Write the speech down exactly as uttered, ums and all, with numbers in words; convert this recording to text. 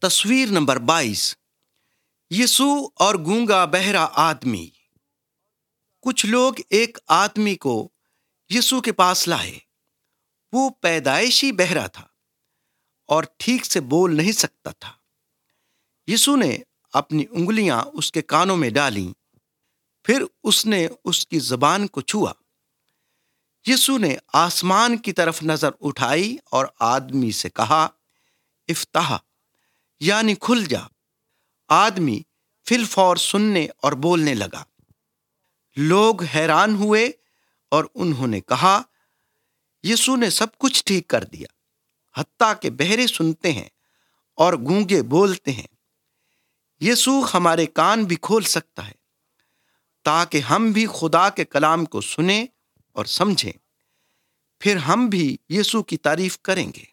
تصویر نمبر بائیس، یسوع اور گونگا بہرا آدمی۔ کچھ لوگ ایک آدمی کو یسوع کے پاس لائے۔ وہ پیدائشی بہرا تھا اور ٹھیک سے بول نہیں سکتا تھا۔ یسوع نے اپنی انگلیاں اس کے کانوں میں ڈالیں، پھر اس نے اس کی زبان کو چھوا۔ یسوع نے آسمان کی طرف نظر اٹھائی اور آدمی سے کہا، افتح، یعنی کھل جا۔ آدمی فی الفور سننے اور بولنے لگا۔ لوگ حیران ہوئے اور انہوں نے کہا، یسوع نے سب کچھ ٹھیک کر دیا، حتیٰ کہ بہرے سنتے ہیں اور گونگے بولتے ہیں۔ یسوع ہمارے کان بھی کھول سکتا ہے تاکہ ہم بھی خدا کے کلام کو سنیں اور سمجھیں، پھر ہم بھی یسوع کی تعریف کریں گے۔